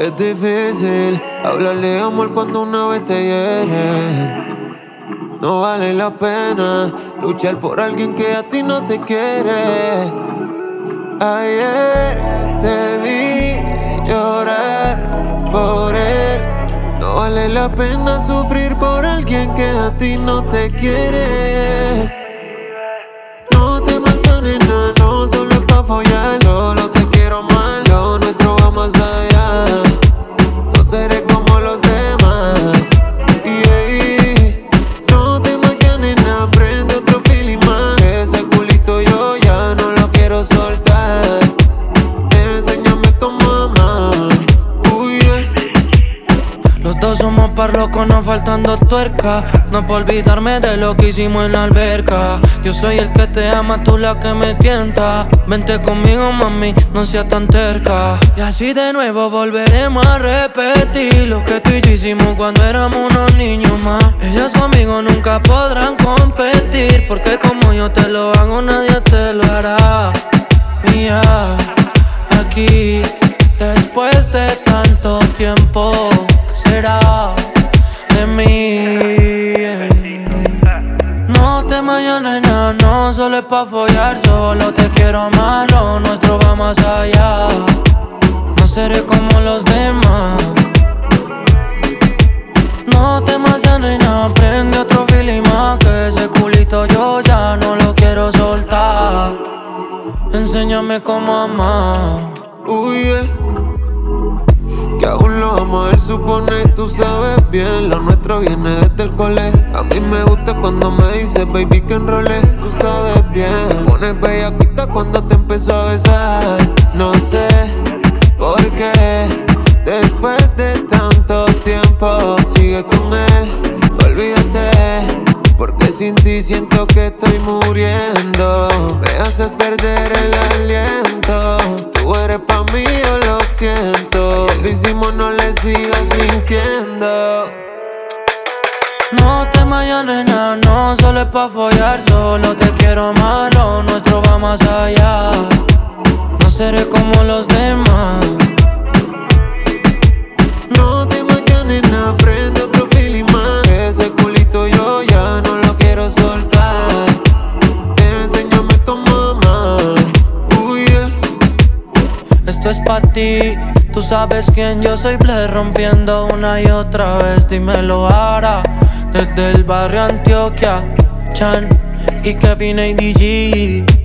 Es difícil hablarle de amor cuando una vez te hiere. No vale la pena luchar por alguien que a ti no te quiere. Ayer te vi llorar por él. No vale la pena sufrir por alguien que a ti no te quiere. No te emociones, no solo es pa' follar. Solo te quiero mal, lo nuestro va más allá. No seré como los demás. No te emociones, prende otro feeling más. Ese culito yo ya no lo quiero soltar. Enséñame cómo amar. Los dos somos par locos, no faltando tuerca. No por olvidarme de lo que hicimos en la alberca. Yo soy el que te ama, tú la que me tienta. Vente conmigo, mami, no seas tan terca. Y así de nuevo volveremos a repetir lo que tú y yo hicimos cuando éramos unos niños más. Ellas conmigo nunca podrán competir, porque como yo te lo hago, nadie te lo hará. Mía, aquí, después de tanto tiempo, ¿qué será de mí? No te mañana, no, solo es pa' follar. Solo te quiero amar, lo nuestro va más allá. No seré como los demás. No te mañana, prende otro feeling más. Que ese culito yo ya no lo quiero soltar. Enséñame cómo amar. Que aún lo amo, él supone, tú sabes bien. Lo nuestro viene desde el cole. A mí me gusta cuando me dices baby que enrolé. Tú sabes bien, te pones bellaquita cuando te empezó a besar. No sé por qué después de tanto tiempo sigue con él. Olvídate, porque sin ti siento que estoy muriendo. Me haces perder el aliento. Tú eres pa' mí, yo lo siento. Ya lo hicimos, no le sigas mintiendo. No te mañana, no, solo es pa' follar. Solo te quiero amar, lo nuestro va más allá. No seré como los demás. No te mañanes, prende otro feeling más. Ese culito yo ya no lo quiero soltar. Enséñame cómo amar. Esto es pa' ti, tú sabes quién yo soy. Bled rompiendo una y otra vez, dímelo ahora. Desde el barrio Antioquia, Chan y Kevin ADG.